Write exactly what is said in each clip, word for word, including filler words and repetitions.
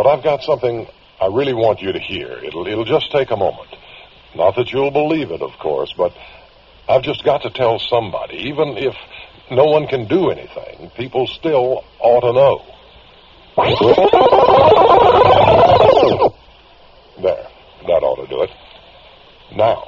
I've got something I really want you to hear. It'll, it'll just take a moment. Not that you'll believe it, of course, but I've just got to tell somebody. Even if no one can do anything, people still ought to know. There. That ought to do it. Now.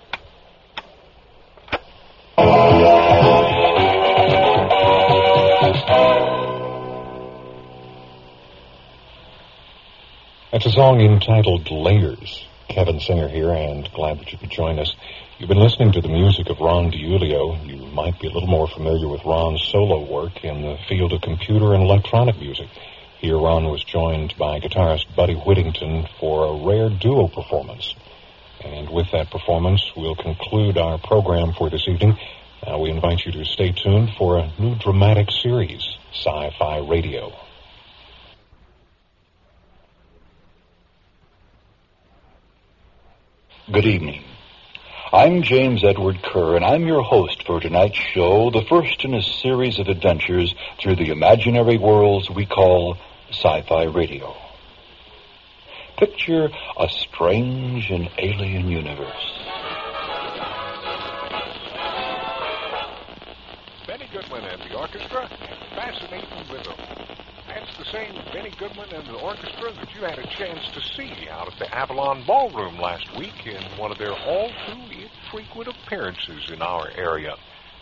That's a song entitled Lingers. Kevin Singer here, and glad that you could join us. You've been listening to the music of Ron DiIulio. You might be a little more familiar with Ron's solo work in the field of computer and electronic music. Here, Ron was joined by guitarist Buddy Whittington for a rare duo performance. And with that performance, we'll conclude our program for this evening. Uh, we invite you to stay tuned for a new dramatic series, Sci-Fi Radio. Good evening. I'm James Edward Kerr, and I'm your host for tonight's show, the first in a series of adventures through the imaginary worlds we call Sci-Fi Radio. Picture a strange and alien universe. Benny Goodman and the orchestra, fascinating rhythm. That's the same Benny Goodman and the orchestra that you had a chance to see out at the Avalon Ballroom last week in one of their all-too-infrequent appearances in our area.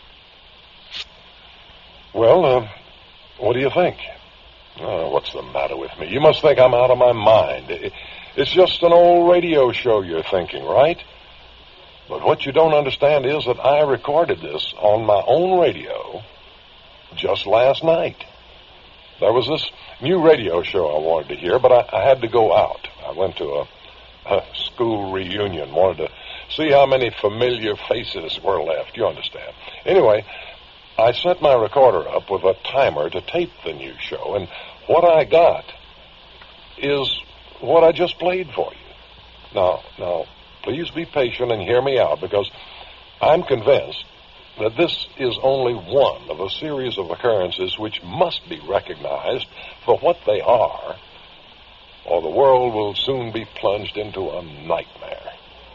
Well, uh, what do you think? Oh, what's the matter with me? You must think I'm out of my mind. It's just an old radio show you're thinking, right? But what you don't understand is that I recorded this on my own radio just last night. There was this new radio show I wanted to hear, but I, I had to go out. I went to a, a school reunion, wanted to see how many familiar faces were left, you understand. Anyway, I set my recorder up with a timer to tape the new show, and what I got is what I just played for you. Now, now, please be patient and hear me out, because I'm convinced that this is only one of a series of occurrences which must be recognized for what they are, or the world will soon be plunged into a nightmare.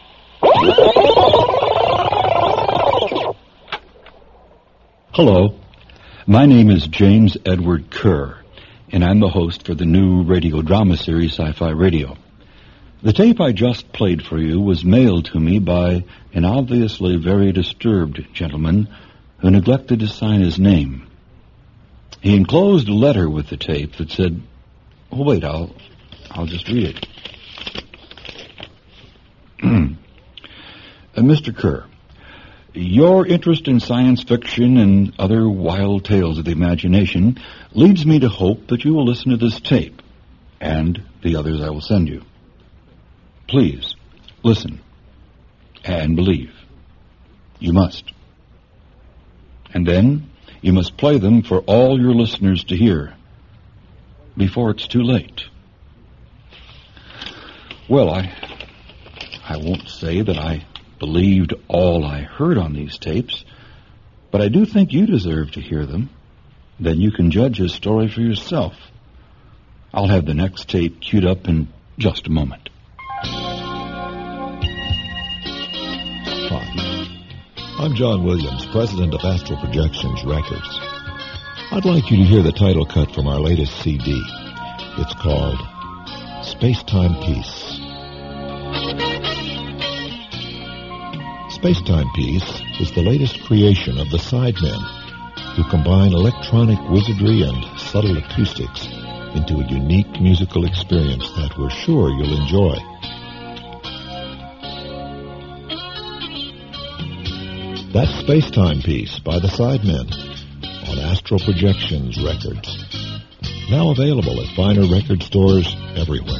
Hello, my name is James Edward Kerr, and I'm the host for the new radio drama series Sci-Fi Radio. The tape I just played for you was mailed to me by an obviously very disturbed gentleman who neglected to sign his name. He enclosed a letter with the tape that said, oh, wait, I'll, I'll just read it. uh, Mister Kerr, your interest in science fiction and other wild tales of the imagination leads me to hope that you will listen to this tape and the others I will send you. Please, listen and believe. You must. And then you must play them for all your listeners to hear before it's too late. Well, I, I won't say that I believed all I heard on these tapes, but I do think you deserve to hear them. Then you can judge his story for yourself. I'll have the next tape queued up in just a moment. I'm John Williams, president of Astral Projections Records. I'd like you to hear the title cut from our latest C D. It's called Space-Time Peace. Space-Time Peace is the latest creation of the Sidemen, who combine electronic wizardry and subtle acoustics into a unique musical experience that we're sure you'll enjoy. That's Space-Time Peace by the Sidemen on Astral Projections Records. Now available at finer record stores everywhere.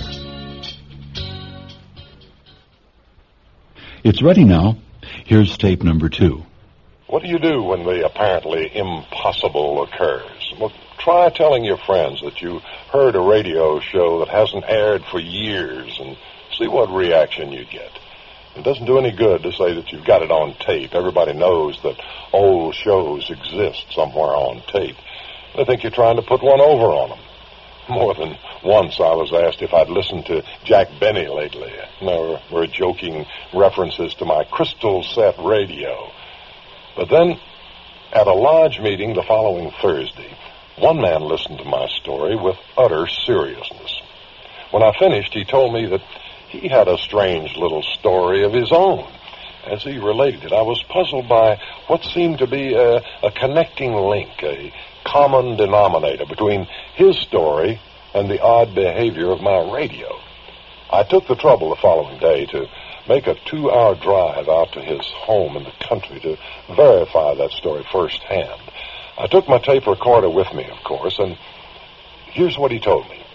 It's ready now. Here's tape number two. What do you do when the apparently impossible occurs? Well, try telling your friends that you heard a radio show that hasn't aired for years and see what reaction you get. It doesn't do any good to say that you've got it on tape. Everybody knows that old shows exist somewhere on tape. They think you're trying to put one over on them. More than once I was asked if I'd listened to Jack Benny lately. There were joking references to my crystal set radio. But then, at a lodge meeting the following Thursday, one man listened to my story with utter seriousness. When I finished, he told me that he had a strange little story of his own. As he related it, I was puzzled by what seemed to be a, a connecting link, a common denominator between his story and the odd behavior of my radio. I took the trouble the following day to make a two-hour drive out to his home in the country to verify that story firsthand. I took my tape recorder with me, of course, and here's what he told me.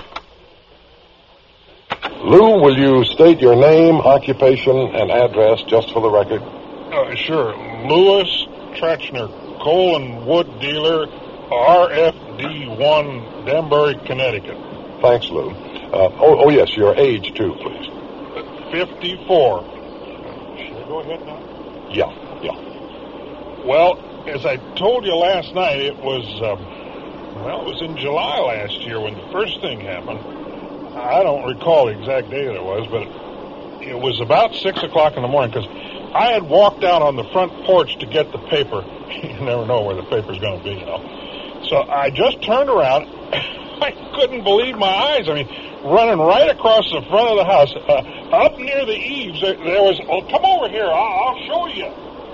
Lou, will you state your name, occupation, and address just for the record? Uh, sure. Louis Tretchner, coal and wood dealer, R F D one, Danbury, Connecticut. Thanks, Lou. Uh, oh, oh, yes, your age, too, please. fifty-four. Should I go ahead now? Yeah, yeah. Well, as I told you last night, it was, um, well, it was in July last year when the first thing happened. I don't recall the exact day that it was, but it was about six o'clock in the morning because I had walked out on the front porch to get the paper. You never know where the paper's going to be, you know. So I just turned around. I couldn't believe my eyes. I mean, running right across the front of the house, uh, up near the eaves, there, there was, oh, come over here, I'll, I'll show you.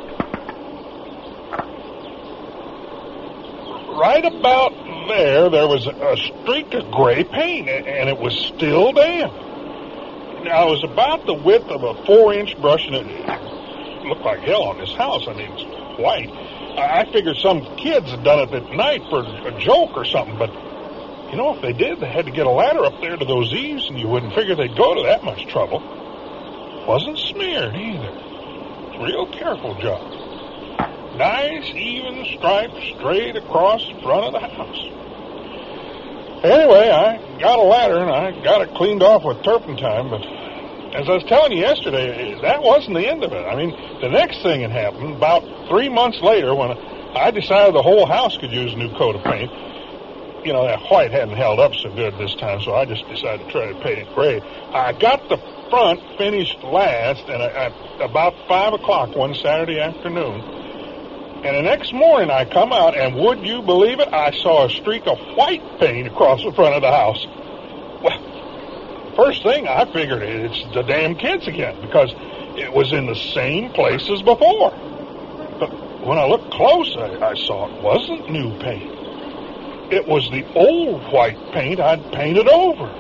Right about there, there was a streak of gray paint, and it was still damp. Now, it was about the width of a four-inch brush, and it looked like hell on this house. I mean, it's white. I figured some kids had done it at night for a joke or something, but, you know, if they did, they had to get a ladder up there to those eaves, and you wouldn't figure they'd go to that much trouble. Wasn't smeared, either. It's a real careful job. Nice, even stripes straight across the front of the house. Anyway, I got a ladder, and I got it cleaned off with turpentine, but as I was telling you yesterday, that wasn't the end of it. I mean, the next thing that happened, about three months later, when I decided the whole house could use a new coat of paint, you know, that white hadn't held up so good this time, so I just decided to try to paint it gray. I got the front finished last, and I, I, about five o'clock one Saturday afternoon, and the next morning I come out, and would you believe it, I saw a streak of white paint across the front of the house. Well, first thing I figured, it's the damn kids again, because it was in the same place as before. But when I looked close, I, I saw it wasn't new paint. It was the old white paint I'd painted over.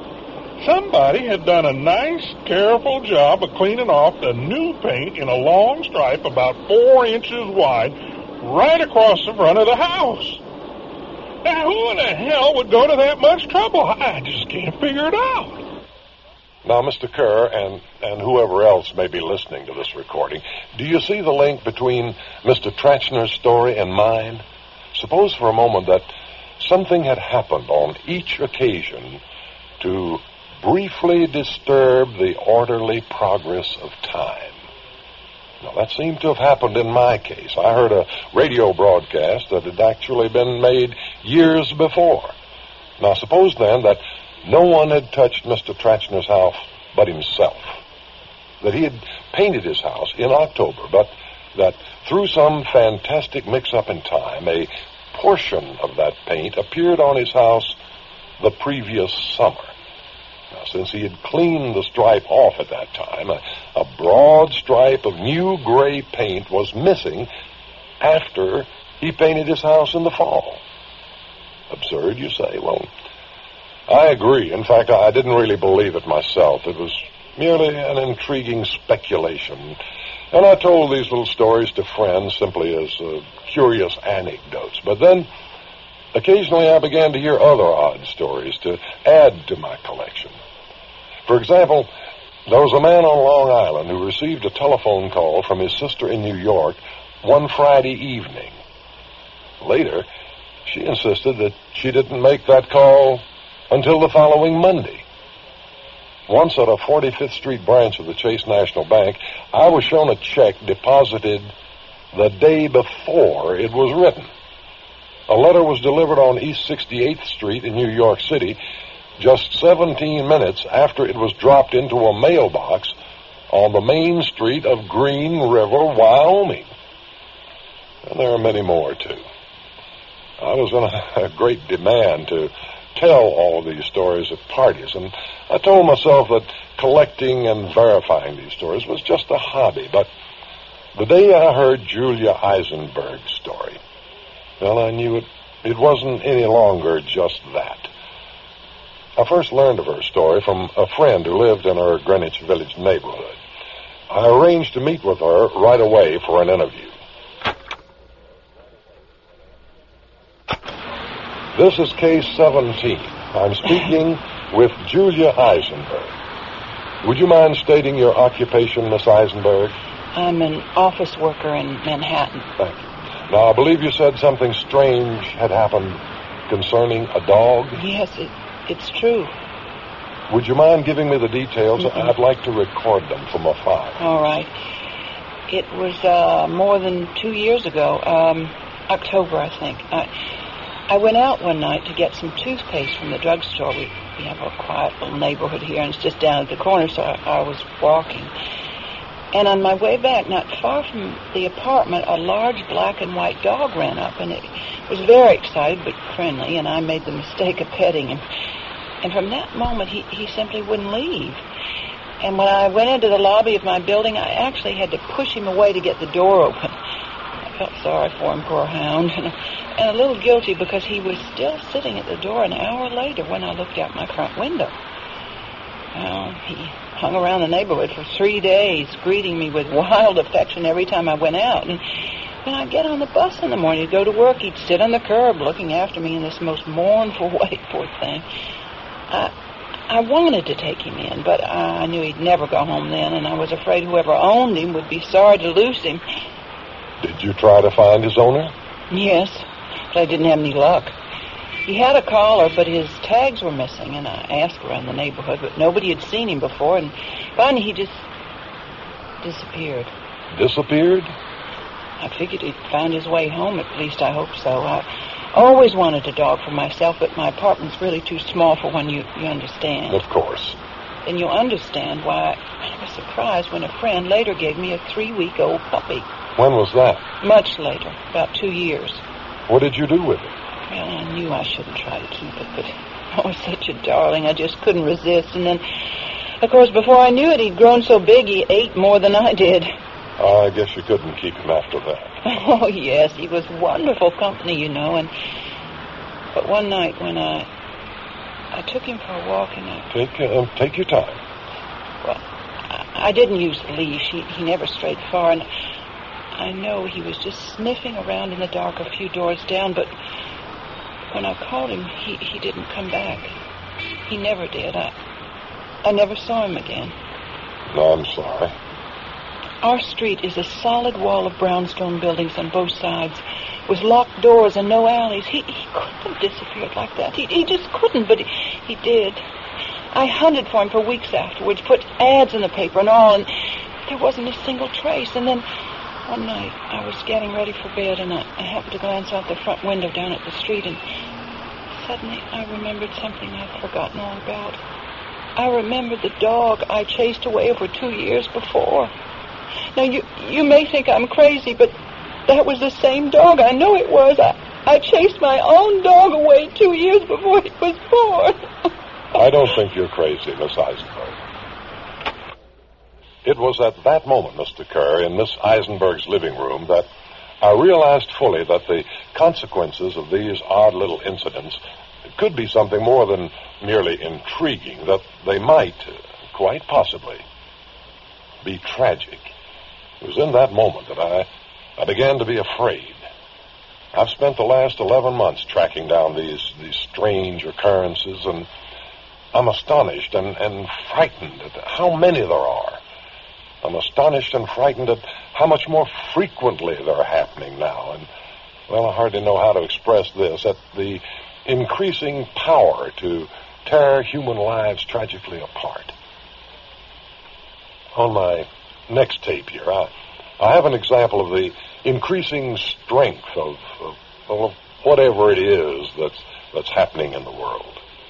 Somebody had done a nice, careful job of cleaning off the new paint in a long stripe about four inches wide right across the front of the house. Now, who in the hell would go to that much trouble? I just can't figure it out. Now, Mister Kerr, and, and whoever else may be listening to this recording, do you see the link between Mister Tretchner's story and mine? Suppose for a moment that something had happened on each occasion to briefly disturb the orderly progress of time. Now, that seemed to have happened in my case. I heard a radio broadcast that had actually been made years before. Now, suppose then that no one had touched Mister Tretchner's house but himself. That he had painted his house in October, but that through some fantastic mix-up in time, a portion of that paint appeared on his house the previous summer. Now, since he had cleaned the stripe off at that time, a, a broad stripe of new gray paint was missing after he painted his house in the fall. Absurd, you say? Well, I agree. In fact, I didn't really believe it myself. It was merely an intriguing speculation. And I told these little stories to friends simply as uh, curious anecdotes. But then, occasionally I began to hear other odd stories to add to my collection. For example, there was a man on Long Island who received a telephone call from his sister in New York one Friday evening. Later, she insisted that she didn't make that call until the following Monday. Once at a forty-fifth Street branch of the Chase National Bank, I was shown a check deposited the day before it was written. A letter was delivered on East sixty-eighth Street in New York City just seventeen minutes after it was dropped into a mailbox on the main street of Green River, Wyoming. And there are many more, too. I was in a, a great demand to tell all of these stories at parties, and I told myself that collecting and verifying these stories was just a hobby. But the day I heard Julia Eisenberg's story, well, I knew it, it wasn't any longer just that. I first learned of her story from a friend who lived in her Greenwich Village neighborhood. I arranged to meet with her right away for an interview. This is Case seventeen. I'm speaking with Julia Eisenberg. Would you mind stating your occupation, Miss Eisenberg? I'm an office worker in Manhattan. Thank you. Now, I believe you said something strange had happened concerning a dog? Yes, it, it's true. Would you mind giving me the details? Mm-hmm. I'd like to record them from a file. All right. It was uh, more than two years ago, um, October, I think. I, I went out one night to get some toothpaste from the drugstore. We, we have a quiet little neighborhood here, and it's just down at the corner, so I, I was walking. And on my way back, not far from the apartment, a large black and white dog ran up, and it was very excited but friendly, and I made the mistake of petting him. And from that moment, he, he simply wouldn't leave. And when I went into the lobby of my building, I actually had to push him away to get the door open. I felt sorry for him, poor hound, and, and a little guilty because he was still sitting at the door an hour later when I looked out my front window. Well, he hung around the neighborhood for three days, greeting me with wild affection every time I went out. And when I'd get on the bus in the morning to go to work, he'd sit on the curb looking after me in this most mournful way, poor thing. I, I wanted to take him in, but I knew he'd never go home then, and I was afraid whoever owned him would be sorry to lose him. Did you try to find his owner? Yes, but I didn't have any luck. He had a collar, but his tags were missing, and I asked around the neighborhood, but nobody had seen him before, and finally he just disappeared. Disappeared? I figured he'd found his way home, at least I hope so. I always wanted a dog for myself, but my apartment's really too small for one, you, you understand. Of course. Then you'll understand why I was surprised when a friend later gave me a three-week-old puppy. When was that? Much later, about two years. What did you do with it? Well, I knew I shouldn't try to keep it, but oh, such a darling, I just couldn't resist. And then, of course, before I knew it, he'd grown so big he ate more than I did. I guess you couldn't keep him after that. Oh, yes, he was wonderful company, you know, and but one night when I I took him for a walk and I... Take, uh, take your time. Well, I, I didn't use the leash. He, he never strayed far, and I know he was just sniffing around in the dark a few doors down, but when I called him, he, he didn't come back. He never did. I, I never saw him again. No, I'm sorry. Our street is a solid wall of brownstone buildings on both sides, with locked doors and no alleys. He, he couldn't have disappeared like that. He, he just couldn't, but he, he did. I hunted for him for weeks afterwards, put ads in the paper and all, and there wasn't a single trace. And then one night I was getting ready for bed, and I, I happened to glance out the front window down at the street, and suddenly I remembered something I'd forgotten all about. I remembered the dog I chased away over two years before. Now, you you may think I'm crazy, but that was the same dog. I know it was. I, I chased my own dog away two years before he was born. I don't think you're crazy, Miss Eisenberg. It was at that moment, Mister Kerr, in Miss Eisenberg's living room, that I realized fully that the consequences of these odd little incidents could be something more than merely intriguing, that they might, quite possibly, be tragic. It was in that moment that I, I began to be afraid. I've spent the last eleven months tracking down these, these strange occurrences, and I'm astonished and, and frightened at how many there are. I'm astonished and frightened at how much more frequently they're happening now. And, well, I hardly know how to express this, at the increasing power to tear human lives tragically apart. On my next tape here, I, I have an example of the increasing strength of, of, of whatever it is that's, that's happening in the world.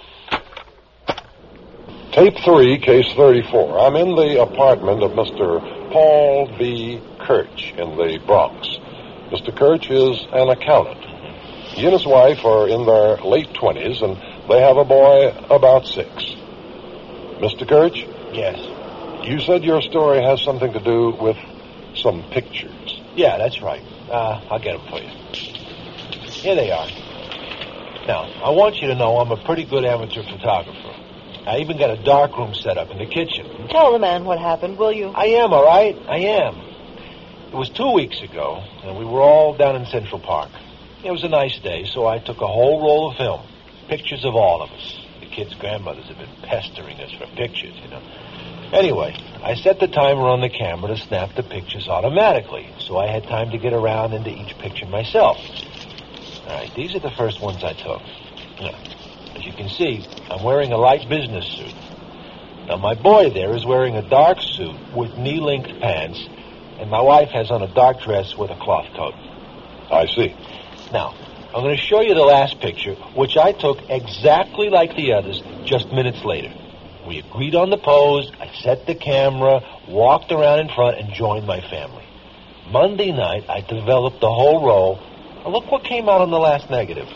Tape three, case thirty-four. I'm in the apartment of Mister Paul B. Kirch in the Bronx. Mister Kirch is an accountant. He and his wife are in their late twenties, and they have a boy about six. Mister Kirch? Yes. You said your story has something to do with some pictures. Yeah, that's right. Uh, I'll get them for you. Here they are. Now, I want you to know I'm a pretty good amateur photographer. I even got a darkroom set up in the kitchen. Tell the man what happened, will you? I am, all right? I am. It was two weeks ago, and we were all down in Central Park. It was a nice day, so I took a whole roll of film. Pictures of all of us. The kids' grandmothers have been pestering us for pictures, you know. Anyway, I set the timer on the camera to snap the pictures automatically, so I had time to get around into each picture myself. All right, these are the first ones I took. Now, as you can see, I'm wearing a light business suit. Now, my boy there is wearing a dark suit with knee-length pants, and my wife has on a dark dress with a cloth coat. I see. Now, I'm going to show you the last picture, which I took exactly like the others just minutes later. We agreed on the pose, I set the camera, walked around in front, and joined my family. Monday night, I developed the whole roll. And look what came out on the last negative.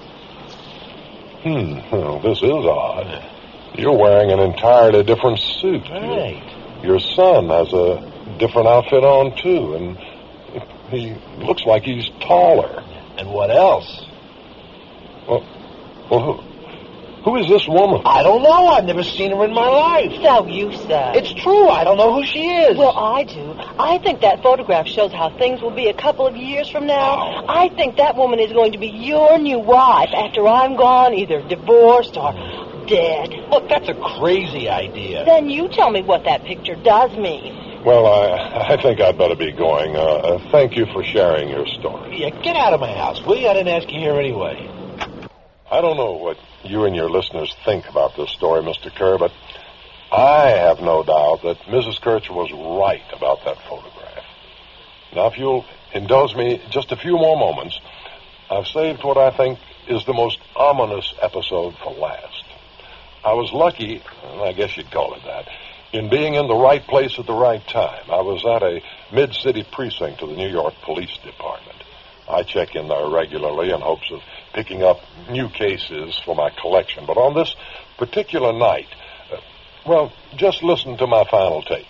Hmm, well, this is odd. You're wearing an entirely different suit. Right. Your, your son has a different outfit on, too, and he looks like he's taller. And what else? Well, well who, who is this woman? I don't know. I've never seen her in my life. So you say. It's true. I don't know who she is. Well, I do. I think that photograph shows how things will be a couple of years from now. Oh. I think that woman is going to be your new wife after I'm gone, either divorced or dead. Look, that's a crazy idea. Then you tell me what that picture does mean. Well, I, I think I'd better be going. Uh, uh, thank you for sharing your story. Yeah, get out of my house, will you? I didn't ask you here anyway. I don't know what you and your listeners think about this story, Mister Kerr, but I have no doubt that Missus Kirch was right about that photograph. Now, if you'll indulge me just a few more moments, I've saved what I think is the most ominous episode for last. I was lucky, and I guess you'd call it that, in being in the right place at the right time. I was at a mid-city precinct of the New York Police Department. I check in there regularly in hopes of picking up new cases for my collection. But on this particular night, uh, well, just listen to my final tape.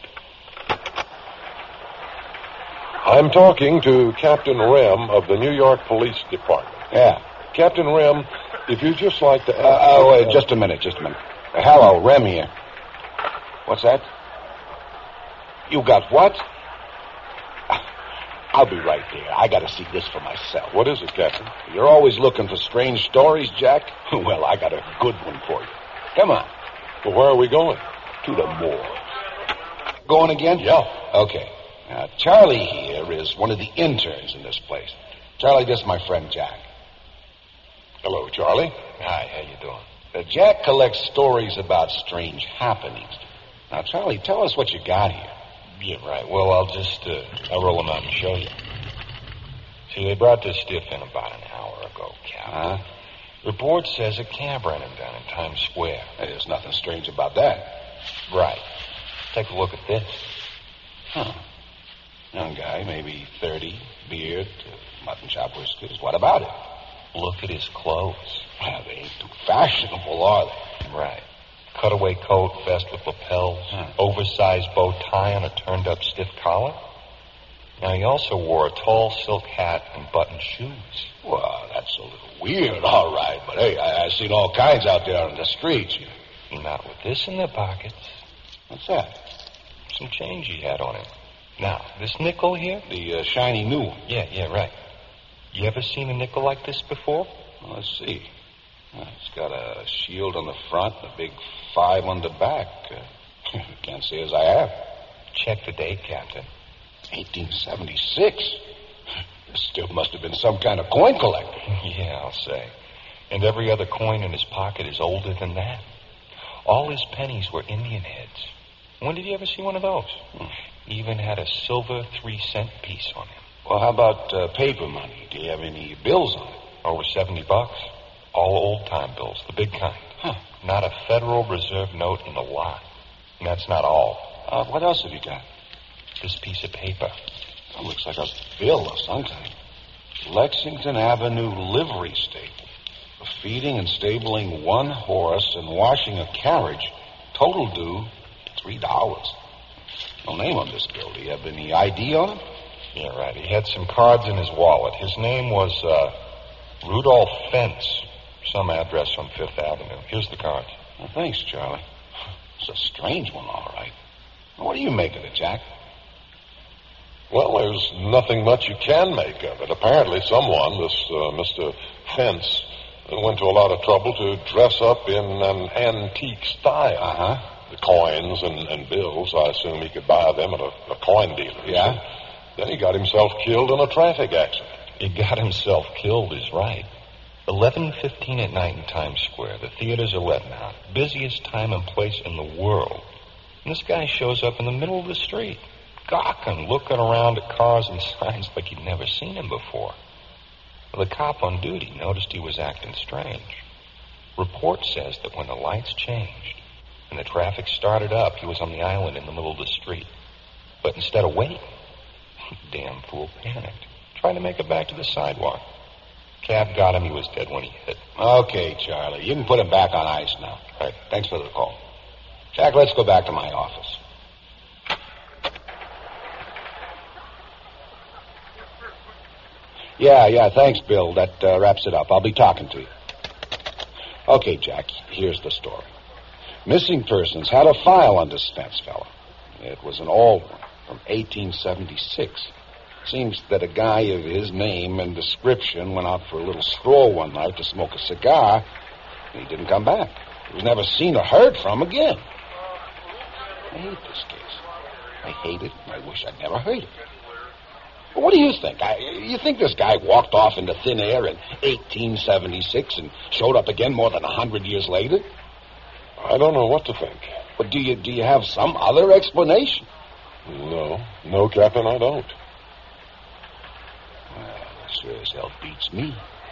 I'm talking to Captain Rem of the New York Police Department. Yeah. Captain Rem, if you'd just like to... Uh, oh, wait, just a minute, just a minute. Uh, hello, Rem here. What's that? You got what? I'll be right there. I got to see this for myself. What is it, Captain? You're always looking for strange stories, Jack? Well, I got a good one for you. Come on. Well, where are we going? To the morgue. Going again? Yeah. Okay. Now, Charlie here is one of the interns in this place. Charlie, this is my friend Jack. Hello, Charlie. Hi, how you doing? Uh, Jack collects stories about strange happenings. Now, Charlie, tell us what you got here. Yeah, right. Well, I'll just, uh, I'll roll them out and show you. See, they brought this stiff in about an hour ago, Cap. Huh? Report says a cab ran him down in Times Square. Hey, there's nothing strange about that. Right. Take a look at this. Huh. Young guy, maybe thirty, beard, uh, mutton chop whiskers. What about it? Look at his clothes. Well, they ain't too fashionable, are they? Right. Cutaway coat, vest with lapels, huh. oversized bow tie on a turned-up stiff collar. Now, he also wore a tall silk hat and buttoned shoes. Well, that's a little weird, all right. But, hey, I, I've seen all kinds out there on the streets. Not with this in their pockets. What's that? Some change he had on him. Now, this nickel here? The uh, shiny new one. Yeah, yeah, right. You ever seen a nickel like this before? Well, let's see. Uh, it's got a shield on the front, a big five on the back. Uh, can't say as I have. Check the date, Captain. eighteen seventy-six. This still must have been some kind of coin collector. Yeah, I'll say. And every other coin in his pocket is older than that. All his pennies were Indian heads. When did you ever see one of those? Hmm. Even had a silver three-cent piece on him. Well, how about uh, paper money? Do you have any bills on it? Over seventy bucks. All old-time bills, the big kind. Huh. Not a Federal Reserve note in the lot. And that's not all. Uh, what else have you got? This piece of paper. It looks like a bill of some kind. Lexington Avenue livery stable. For feeding and stabling one horse and washing a carriage. Total due three dollars. No name on this bill. Do you have any I D on it? Yeah, right. He had some cards in his wallet. His name was uh, Rudolph Fentz. Some address on Fifth Avenue. Here's the card. Well, thanks, Charlie. It's a strange one, all right. What do you make of it, Jack? Well, there's nothing much you can make of it. Apparently someone, this uh, Mister Fentz, went to a lot of trouble to dress up in an antique style. Uh-huh. The coins and, and bills, I assume he could buy them at a, a coin dealer's. Yeah? Then he got himself killed in a traffic accident. He got himself killed is right. eleven fifteen at night in Times Square. The theaters are letting out. Busiest time and place in the world. And this guy shows up in the middle of the street, gawking, looking around at cars and signs like he'd never seen him before. Well, the cop on duty noticed he was acting strange. Report says that when the lights changed and the traffic started up, he was on the island in the middle of the street. But instead of waiting, damn fool panicked, trying to make it back to the sidewalk. Cab got him. He was dead when he hit. Okay, Charlie. You can put him back on ice now. All right. Thanks for the call. Jack, let's go back to my office. Yeah, yeah, thanks, Bill. That uh, wraps it up. I'll be talking to you. Okay, Jack, here's the story. Missing persons had a file on this Fentz fella. It was an old one from eighteen seventy-six. Seems that a guy of his name and description went out for a little stroll one night to smoke a cigar, and he didn't come back. He was never seen or heard from again. I hate this case. I hate it, and I wish I'd never heard it. But what do you think? I, you think this guy walked off into thin air in eighteen seventy-six and showed up again more than a hundred years later? I don't know what to think. But do you do you have some other explanation? No. No, Captain, I don't. Well, sure as hell beats me.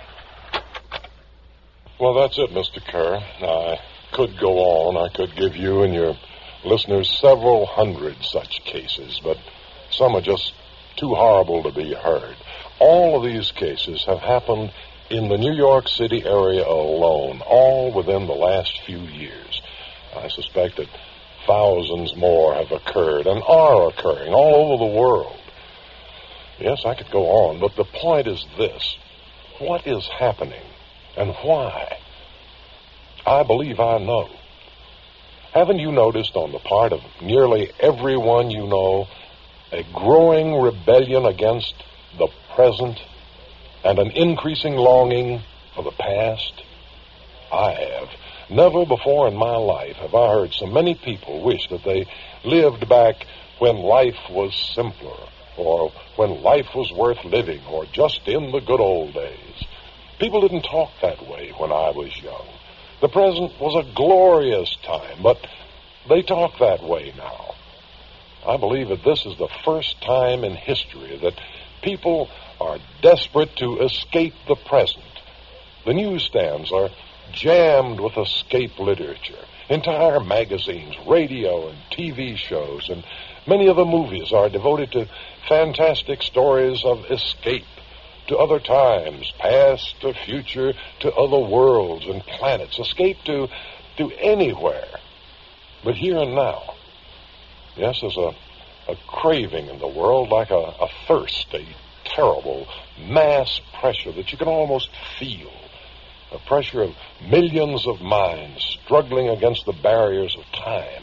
Well, that's it, Mister Kerr. I could go on. I could give you and your listeners several hundred such cases, but some are just too horrible to be heard. All of these cases have happened in the New York City area alone, all within the last few years. I suspect that thousands more have occurred and are occurring all over the world. Yes, I could go on, but the point is this. What is happening and why? I believe I know. Haven't you noticed on the part of nearly everyone you know a growing rebellion against the present and an increasing longing for the past? I have. Never before in my life have I heard so many people wish that they lived back when life was simpler, or when life was worth living, or just in the good old days. People didn't talk that way when I was young. The present was a glorious time, but they talk that way now. I believe that this is the first time in history that people are desperate to escape the present. The newsstands are jammed with escape literature. Entire magazines, radio, and T V shows, and many of the movies are devoted to fantastic stories of escape to other times, past to future, to other worlds and planets. Escape to, to anywhere, but here and now. Yes, there's a, a craving in the world, like a, a thirst, a terrible mass pressure that you can almost feel. A pressure of millions of minds struggling against the barriers of time.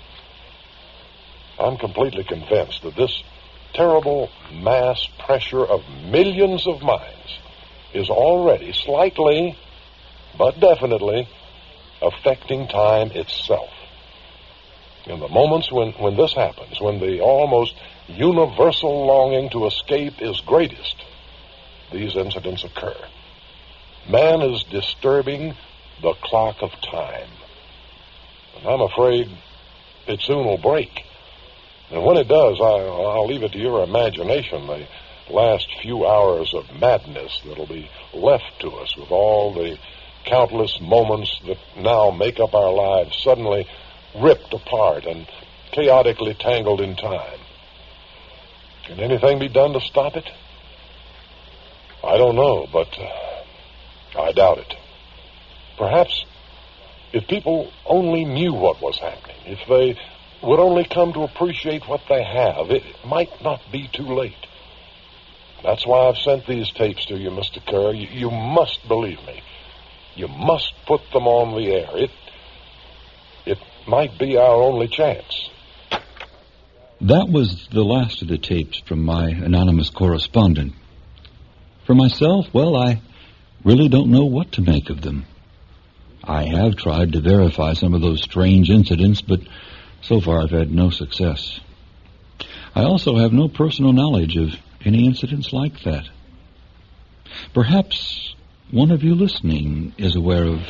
I'm completely convinced that this terrible mass pressure of millions of minds is already slightly, but definitely, affecting time itself. In the moments when, when this happens, when the almost universal longing to escape is greatest, these incidents occur. Man is disturbing the clock of time. And I'm afraid it soon will break. And when it does, I, I'll leave it to your imagination. The last few hours of madness that'll be left to us with all the countless moments that now make up our lives suddenly ripped apart and chaotically tangled in time. Can anything be done to stop it? I don't know, but uh, I doubt it. Perhaps if people only knew what was happening, if they would only come to appreciate what they have, it might not be too late. That's why I've sent these tapes to you, Mister Kerr. You, you must believe me. You must put them on the air. It, it might be our only chance. That was the last of the tapes from my anonymous correspondent. For myself, well, I really don't know what to make of them. I have tried to verify some of those strange incidents, but so far I've had no success. I also have no personal knowledge of any incidents like that. Perhaps one of you listening is aware of...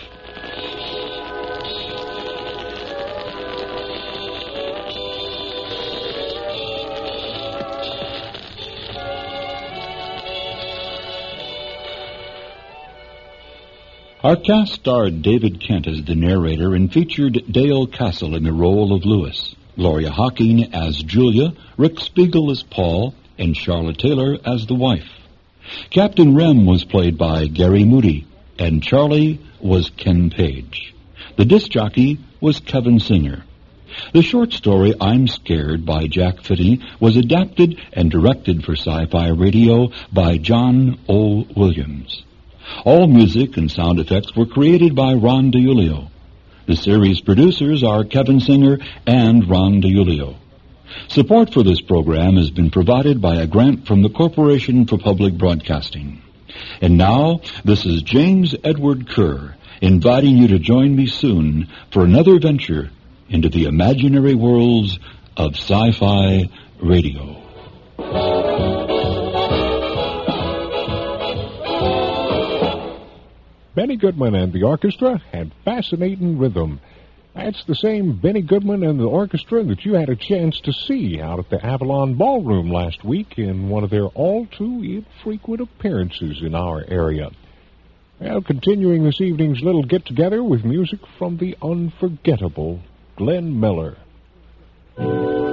Our cast starred David Kent as the narrator and featured Dale Castle in the role of Lewis, Gloria Hocking as Julia, Rick Spiegel as Paul, and Charlotte Taylor as the wife. Captain Rem was played by Gary Moody, and Charlie was Ken Page. The disc jockey was Kevin Singer. The short story I'm Scared by Jack Finney was adapted and directed for Sci-Fi Radio by John O. Williams. All music and sound effects were created by Ron DiIulio. The series producers are Kevin Singer and Ron DiIulio. Support for this program has been provided by a grant from the Corporation for Public Broadcasting. And now, this is James Edward Kerr, inviting you to join me soon for another venture into the imaginary worlds of Sci-Fi Radio. Benny Goodman and the orchestra had Fascinating Rhythm. That's the same Benny Goodman and the orchestra that you had a chance to see out at the Avalon Ballroom last week in one of their all-too-infrequent appearances in our area. Well, continuing this evening's little get-together with music from the unforgettable Glenn Miller.